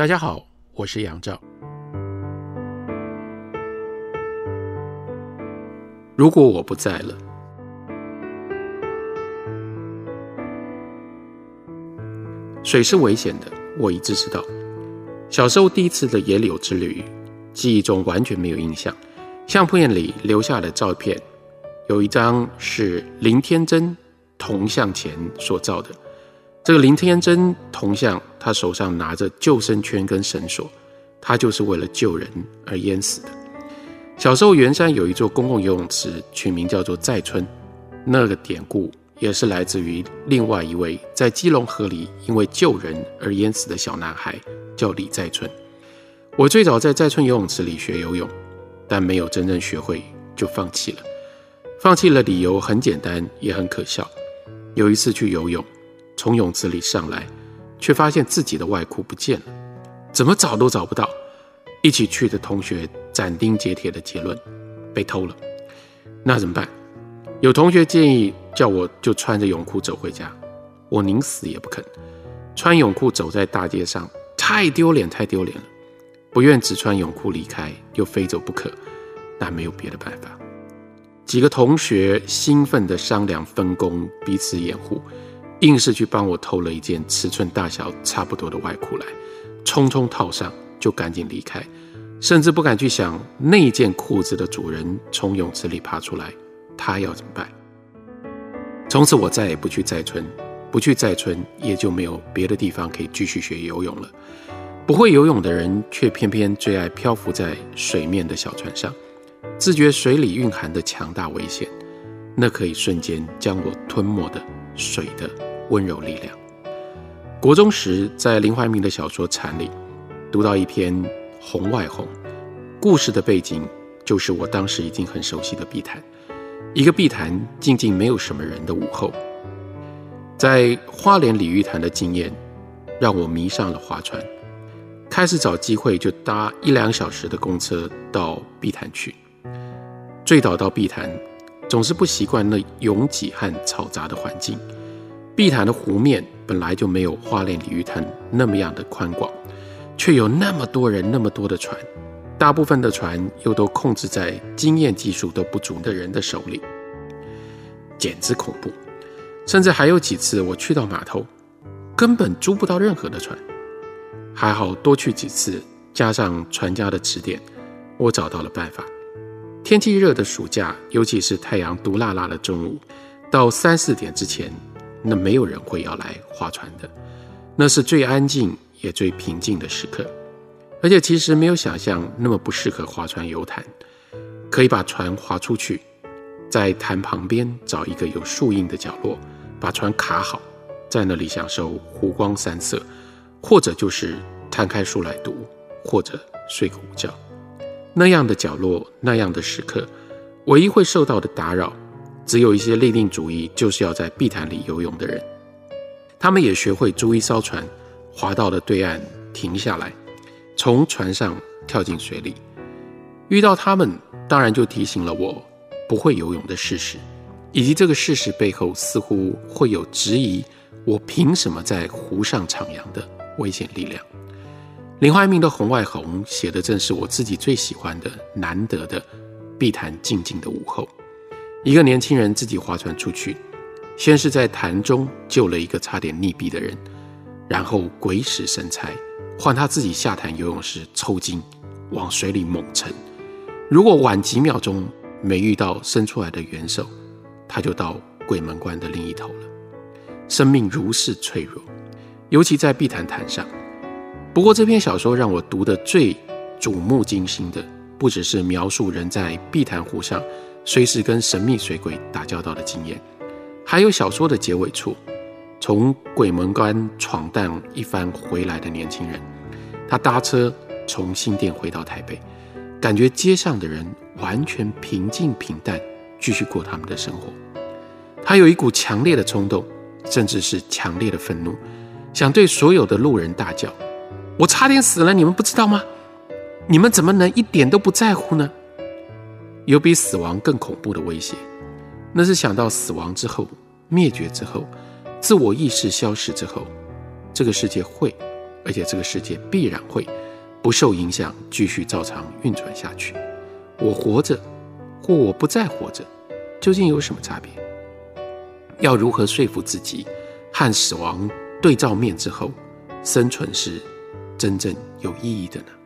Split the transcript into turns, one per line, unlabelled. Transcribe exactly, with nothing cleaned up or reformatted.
大家好，我是杨照。如果我不在了，水是危险的，我一直知道。小时候第一次的野柳之旅，记忆中完全没有印象。相片里留下的照片，有一张是林天真铜像前所照的。这个林天真铜像，他手上拿着救生圈跟绳索，他就是为了救人而淹死的。小时候圆山有一座公共游泳池，取名叫做在村，那个典故也是来自于另外一位在基隆河里因为救人而淹死的小男孩，叫李在村。我最早在在村游泳池里学游泳，但没有真正学会就放弃了。放弃了理由很简单，也很可笑。有一次去游泳，从泳池里上来，却发现自己的外裤不见了，怎么找都找不到。一起去的同学斩钉截铁的结论，被偷了。那怎么办？有同学建议叫我就穿着泳裤走回家，我宁死也不肯。穿泳裤走在大街上，太丢脸太丢脸了，不愿只穿泳裤离开，又非走不可，但没有别的办法。几个同学兴奋地商量分工，彼此掩护，硬是去帮我偷了一件尺寸大小差不多的外裤来，匆匆套上就赶紧离开，甚至不敢去想那件裤子的主人从泳池里爬出来，他要怎么办。从此我再也不去在村，不去在村也就没有别的地方可以继续学游泳了。不会游泳的人却偏偏最爱漂浮在水面的小船上，自觉水里蕴含的强大危险，那可以瞬间将我吞没的水的温柔力量。国中时在林怀民的小说《蝉》里读到一篇《红外红》，故事的背景就是我当时已经很熟悉的碧潭，一个碧潭静静没有什么人的午后。在花莲鲤鱼潭的经验让我迷上了划船，开始找机会就搭一两小时的公车到碧潭去。醉倒到碧潭，总是不习惯那拥挤和嘈杂的环境。碧潭的湖面本来就没有花莲鲤鱼潭那么样的宽广，却有那么多人，那么多的船，大部分的船又都控制在经验技术都不足的人的手里，简直恐怖。甚至还有几次我去到码头，根本租不到任何的船。还好多去几次，加上船家的指点，我找到了办法。天气热的暑假，尤其是太阳毒辣辣的中午，到三四点之前，那没有人会要来划船的。那是最安静也最平静的时刻，而且其实没有想象那么不适合划船游潭。可以把船划出去，在潭旁边找一个有树荫的角落，把船卡好，在那里享受湖光山色，或者就是摊开书来读，或者睡个午觉。那样的角落，那样的时刻，唯一会受到的打扰，只有一些立定主义就是要在碧潭里游泳的人。他们也学会租一艘船，划到了对岸停下来，从船上跳进水里。遇到他们，当然就提醒了我不会游泳的事实，以及这个事实背后似乎会有质疑我凭什么在湖上徜徉的危险力量。林怀民的《红外红》写的正是我自己最喜欢的难得的碧潭静静的午后。一个年轻人自己划船出去，先是在潭中救了一个差点溺毙的人，然后鬼使神差，换他自己下潭游泳时抽筋，往水里猛沉。如果晚几秒钟没遇到伸出来的援手，他就到鬼门关的另一头了。生命如是脆弱，尤其在碧潭潭上。不过这篇小说让我读得最瞩目惊心的，不只是描述人在碧潭湖上随时跟神秘水鬼打交道的经验，还有小说的结尾处，从鬼门关闯荡一番回来的年轻人，他搭车从新店回到台北，感觉街上的人完全平静平淡，继续过他们的生活。他有一股强烈的冲动，甚至是强烈的愤怒，想对所有的路人大叫：我差点死了，你们不知道吗？你们怎么能一点都不在乎呢？有比死亡更恐怖的威胁，那是想到死亡之后，灭绝之后，自我意识消失之后，这个世界会而且这个世界必然会不受影响继续照常运转下去。我活着或我不再活着，究竟有什么差别？要如何说服自己和死亡对照面之后，生存是真正有意义的呢？